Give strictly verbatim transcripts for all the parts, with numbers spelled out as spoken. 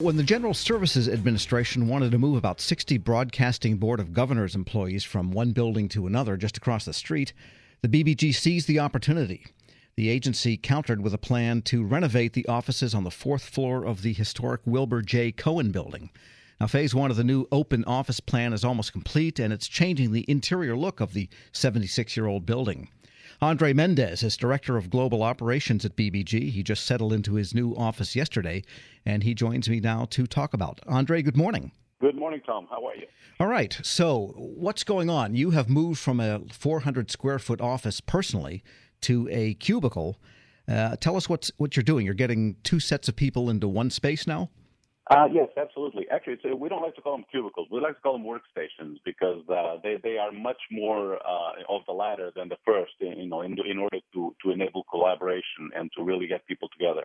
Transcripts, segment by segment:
When the General Services Administration wanted to move about sixty Broadcasting Board of Governors employees from one building to another just across the street, the B B G seized the opportunity. The agency countered with a plan to renovate the offices on the fourth floor of the historic Wilbur J. Cohen building. Now, phase one of the new open office plan is almost complete, and it's changing the interior look of the seventy-six-year-old building. Andre Mendez is Director of Global Operations at B B G. He just settled into his new office yesterday, and he joins me now to talk about it. Andre, good morning. Good morning, Tom. How are you? All right. So what's going on? You have moved from a four hundred square foot office personally to a cubicle. Uh, tell us what's, what you're doing. You're getting two sets of people into one space now? Uh, yes, absolutely. Actually, it's, uh, we don't like to call them cubicles. We like to call them workstations because uh, they they are much more uh, of the latter than the first. You know, in, in order to to enable collaboration and to really get people together.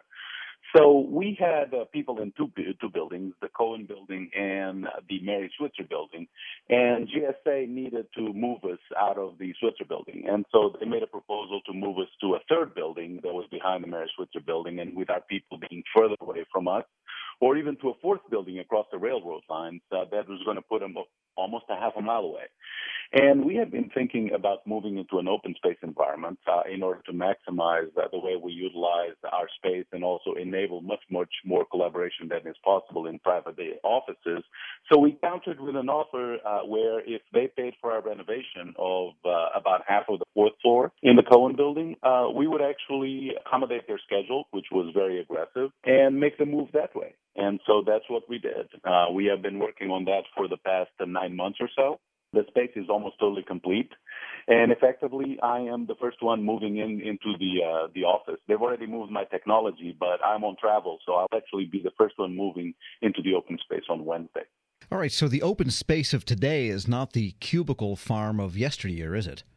So we had uh, people in two two buildings, the Cohen building and the Mary Switzer building, and G S A needed to move us out of the Switzer building, and so they made a proposal to move us to a third building that was behind the Mary Switzer building, and with our people being further away from us, or even to a fourth building across the railroad lines uh, that was going to put them almost a half a mile away. And we have been thinking about moving into an open space environment uh, in order to maximize uh, the way we utilize our space and also enable much, much more collaboration than is possible in private offices. So we countered with an offer uh, where if they paid for our renovation of uh, about half of the fourth floor in the Cohen building, uh, we would actually accommodate their schedule, which was very aggressive, and make the move that way. And so that's what we did. Uh, we have been working on that for the past uh, nine months or so. The space is almost totally complete, and effectively, I am the first one moving in into the uh, the office. They've already moved my technology, but I'm on travel, so I'll actually be the first one moving into the open space on Wednesday. All right, so the open space of today is not the cubicle farm of yesteryear, is it?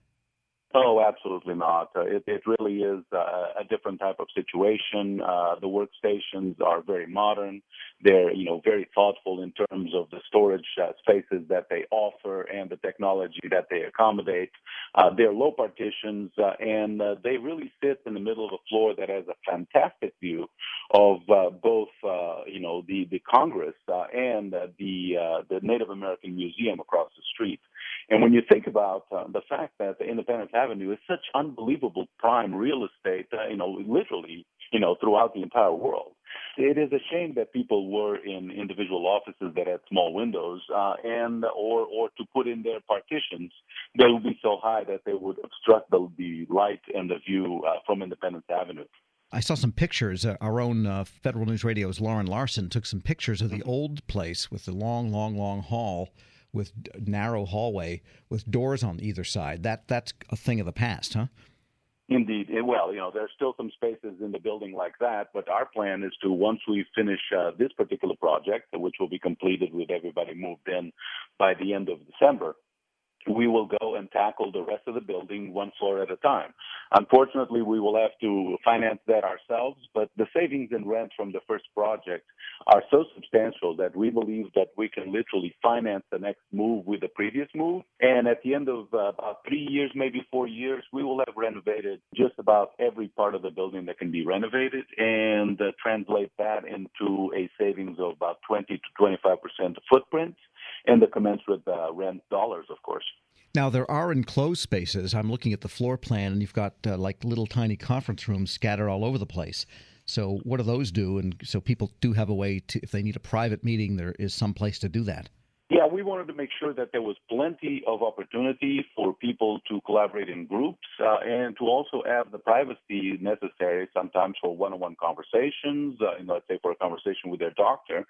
Oh, absolutely not. Uh, it, it really is uh, a different type of situation. Uh, the workstations are very modern. They're, you know, very thoughtful in terms of the storage uh, spaces that they offer and the technology that they accommodate. Uh, they're low partitions, uh, and uh, they really sit in the middle of a floor that has a fantastic view of uh, both, uh, you know, the the Congress uh, and uh, the uh, the Native American Museum across the street. And when you think about uh, the fact that the Independence Avenue is such unbelievable prime real estate, uh, you know, literally, you know, throughout the entire world, it is a shame that people were in individual offices that had small windows, uh, and or or to put in their partitions, they would be so high that they would obstruct the, the light and the view uh, from Independence Avenue. I saw some pictures. Uh, our own uh, Federal News Radio's Lauren Larson took some pictures of the old place with the long, long, long hall with narrow hallway with doors on either side. That that's a thing of the past, huh? Indeed. Well, you know, there's still some spaces in the building like that, but our plan is to, once we finish uh, this particular project, which will be completed with everybody moved in by the end of December, we will go and tackle the rest of the building one floor at a time. Unfortunately, we will have to finance that ourselves, but the savings in rent from the first project are so substantial that we believe that we can literally finance the next move with the previous move. And at the end of uh, about three years, maybe four years, we will have renovated just about every part of the building that can be renovated and uh, translate that into a savings of about twenty to twenty-five percent footprint and the commensurate uh, rent dollars, of course. Now, there are enclosed spaces. I'm looking at the floor plan, and you've got uh, like little tiny conference rooms scattered all over the place. So what do those do? And so people do have a way to, if they need a private meeting, there is some place to do that. Yeah, we wanted to make sure that there was plenty of opportunity for people to collaborate in groups uh, and to also have the privacy necessary sometimes for one-on-one conversations, uh, you know, let's say for a conversation with their doctor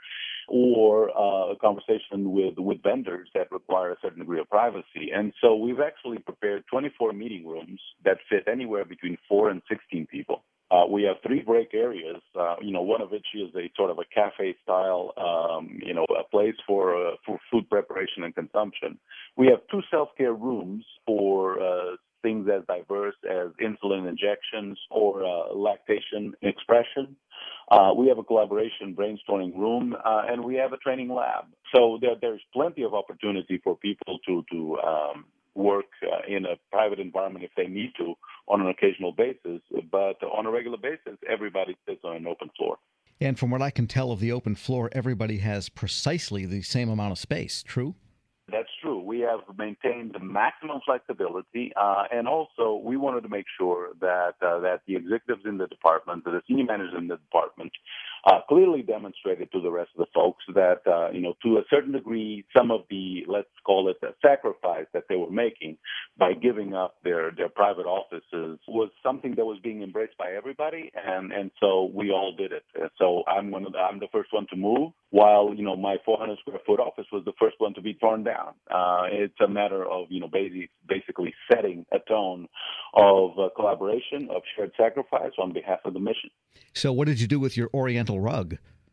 or uh, a conversation with, with vendors that require a certain degree of privacy. And so we've actually prepared twenty-four meeting rooms that fit anywhere between four and sixteen people. Uh, we have three break areas, uh, you know, one of which is a sort of a cafe-style, um, you know, a place for uh, for food preparation and consumption. We have two self-care rooms for uh, things as diverse as insulin injections or uh, lactation expression. Uh, we have a collaboration brainstorming room, uh, and we have a training lab. So there, there's plenty of opportunity for people to to um, work uh, in a private environment if they need to on an occasional basis, but on a regular basis, everybody sits on an open floor. And from what I can tell of the open floor, everybody has precisely the same amount of space. True? That's true. We have maintained the maximum flexibility, uh, and also we wanted to make sure that uh, that the executives in the department, the senior managers in the department, uh, clearly demonstrated to the rest of the folks that uh, you know, to a certain degree, some of the, let's call it, the sacrifice that they were making by giving up their their private offices was something that was being embraced by everybody, and and so we all did it. So I'm one of the, I'm the first one to move, while you know my four hundred square foot office was the first one to be torn down. Uh, it's a matter of, you know, basic, basically setting a tone of uh, collaboration, of shared sacrifice on behalf of the mission. So what did you do with your Oriental rug?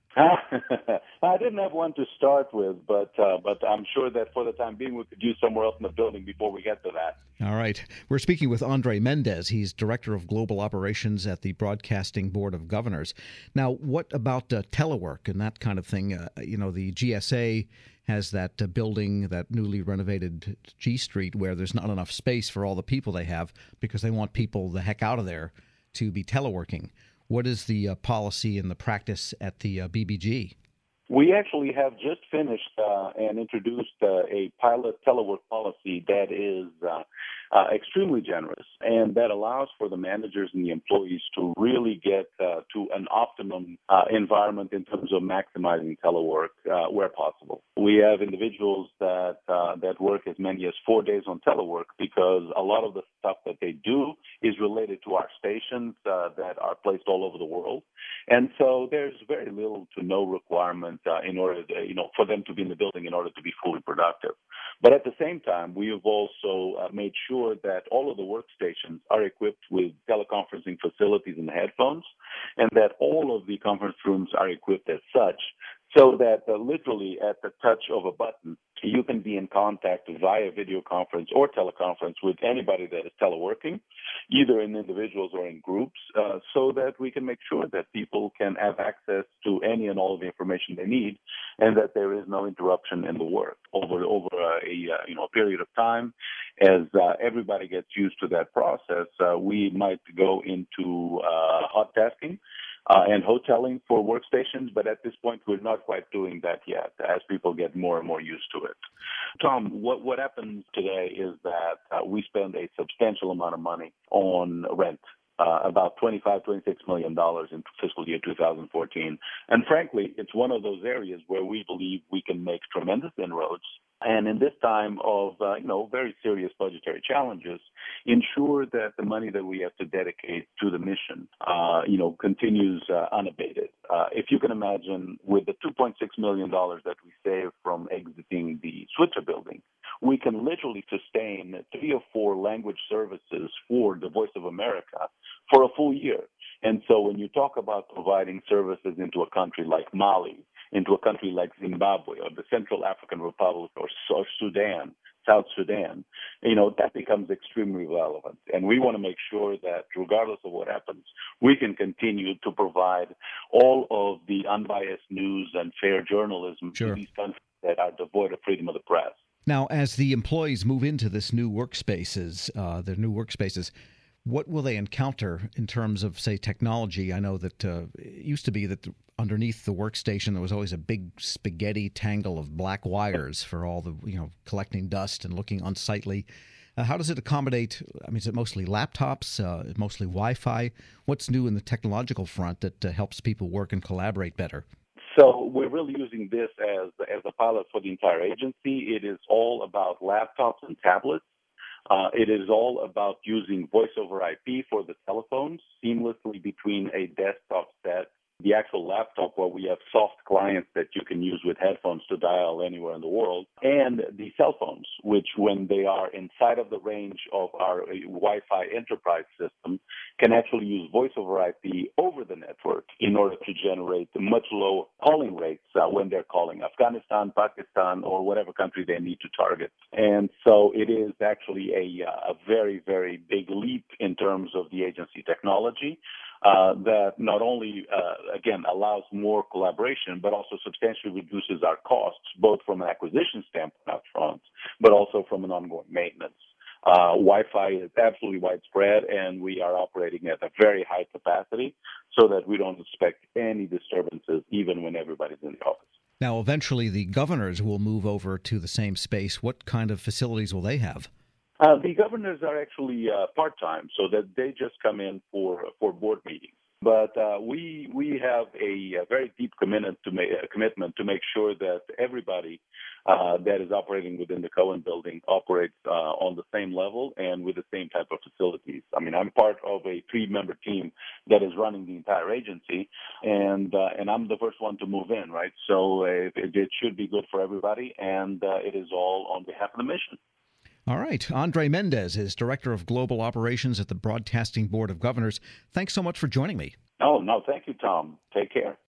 I didn't have one to start with, but uh, but I'm sure that for the time being we could use somewhere else in the building before we get to that. All right. We're speaking with Andre Mendez. He's Director of Global Operations at the Broadcasting Board of Governors. Now, what about uh, telework and that kind of thing? Uh, you know, the G S A has that uh, building, that newly renovated G Street, where there's not enough space for all the people they have because they want people the heck out of there to be teleworking. What is the uh, policy and the practice at the uh, B B G? We actually have just finished uh, and introduced uh, a pilot telework policy that is uh, uh, extremely generous and that allows for the managers and the employees to really get uh, to an optimum uh, environment in terms of maximizing telework uh, where possible. We have individuals that uh, that work as many as four days on telework because a lot of the stuff that they do is related to our stations uh, that are placed all over the world. And so there's very little to no requirement uh, in order to, you know, for them to be in the building in order to be fully productive. But at the same time, we have also uh, made sure that all of the workstations are equipped with teleconferencing facilities and headphones, and that all of the conference rooms are equipped as such, so that uh, literally at the touch of a button, you can be in contact via video conference or teleconference with anybody that is teleworking, either in individuals or in groups, uh, so that we can make sure that people can have access to any and all of the information they need, and that there is no interruption in the work over over a, a you know a period of time. As uh, everybody gets used to that process, uh, we might go into uh, hot tasking. Uh, and hoteling for workstations, but at this point we're not quite doing that yet as people get more and more used to it. Tom, what, what happens today is that uh, we spend a substantial amount of money on rent. Uh, about twenty-five, twenty-six million dollars in fiscal year two thousand fourteen. And frankly, it's one of those areas where we believe we can make tremendous inroads. And in this time of, uh, you know, very serious budgetary challenges, ensure that the money that we have to dedicate to the mission, uh, you know, continues uh, unabated. Uh, if you can imagine, with the two point six million dollars that we save from exiting the Switzer building, we can literally sustain three or four language services for the Voice of America for a full year. And so when you talk about providing services into a country like Mali, into a country like Zimbabwe or the Central African Republic or, or Sudan, South Sudan, you know, that becomes extremely relevant. And we want to make sure that regardless of what happens, we can continue to provide all of the unbiased news and fair journalism Sure. to these countries that are devoid of freedom of the press. Now, as the employees move into this new workspaces, uh, their new workspaces, what will they encounter in terms of, say, technology? I know that uh, it used to be that underneath the workstation there was always a big spaghetti tangle of black wires for all the, you know, collecting dust and looking unsightly. Uh, how does it accommodate? I mean, is it mostly laptops, uh, mostly Wi-Fi? What's new in the technological front that uh, helps people work and collaborate better? So we're really using this as as a pilot for the entire agency. It is all about laptops and tablets. Uh, it is all about using voice over I P for the telephones seamlessly between a desktop set, the actual laptop where we have soft clients that you can use with headphones to dial anywhere in the world, and the cell phones, which when they are inside of the range of our uh, Wi-Fi enterprise system, can actually use voice over I P over the network in order to generate much lower calling rates uh, when they're calling Afghanistan, Pakistan, or whatever country they need to target. And so it is actually a, uh, a very, very big leap in terms of the agency technology. Uh, that not only, uh, again, allows more collaboration, but also substantially reduces our costs, both from an acquisition standpoint up front, but also from an ongoing maintenance. Uh, Wi-Fi is absolutely widespread, and we are operating at a very high capacity. so that we don't expect any disturbances even when everybody's in the office. Now, eventually, the governors will move over to the same space. What kind of facilities will they have? Uh, the governors are actually uh, part-time, so that they just come in for for board meetings. But uh, we we have a, a very deep commitment to make a commitment to make sure that everybody uh, that is operating within the Cohen building operates uh, on the same level and with the same type of facilities. I mean, I'm part of a three-member team that is running the entire agency, and uh, and I'm the first one to move in, right? So uh, it, it should be good for everybody, and uh, it is all on behalf of the mission. All right. Andre Mendez is Director of Global Operations at the Broadcasting Board of Governors. Thanks so much for joining me. Oh, no, thank you, Tom. Take care.